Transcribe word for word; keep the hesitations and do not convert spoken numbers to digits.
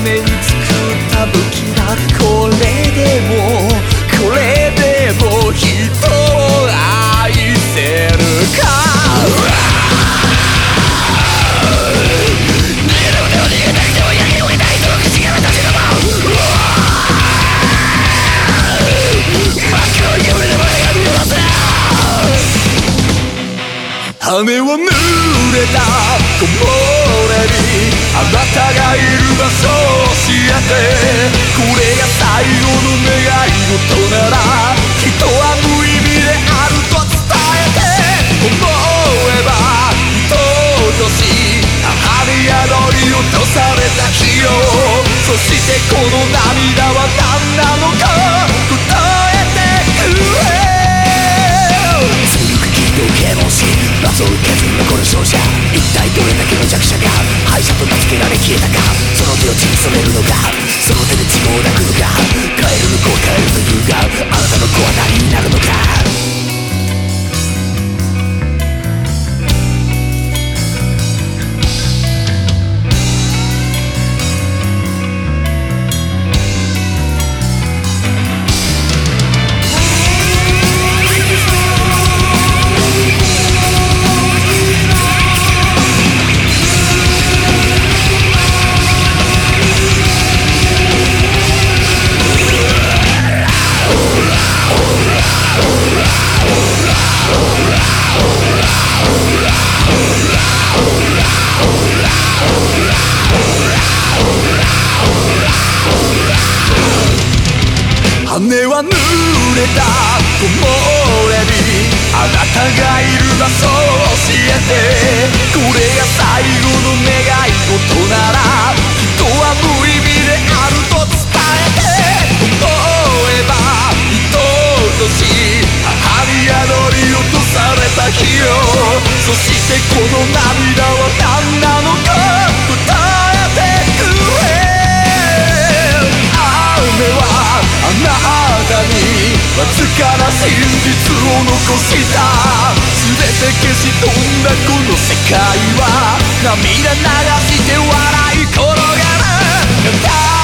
めに作った武器だ。これでもこれでも人を愛せるか。羽は濡れた木漏れ日、あなたがいる場所を教えて。これが最後の願い事ならきっとは無意味であると伝えて。思えば愛しい母に宿り落とされた日よ。そしてこの涙は何なのか答えてくれ。謎を受けずに残る勝者、一体どれだけの弱者が敗者と名付けられ消えたか。その手を血に染めるのか、その手で自業を抱くのか。変える向こう変えるというが、あなたの子は何になるのか。羽は濡れた木漏れ日、あなたがいる場所を教えて。これが最後の願い事ならきっとは無意味であると伝えて。思えば愛しい母に宿り落とされた日よ。そしてこの涙は何なのか答えてくれ。雨はあなたにわずかな真実を残した。全て消し飛んだこの世界は涙流して笑い転がる。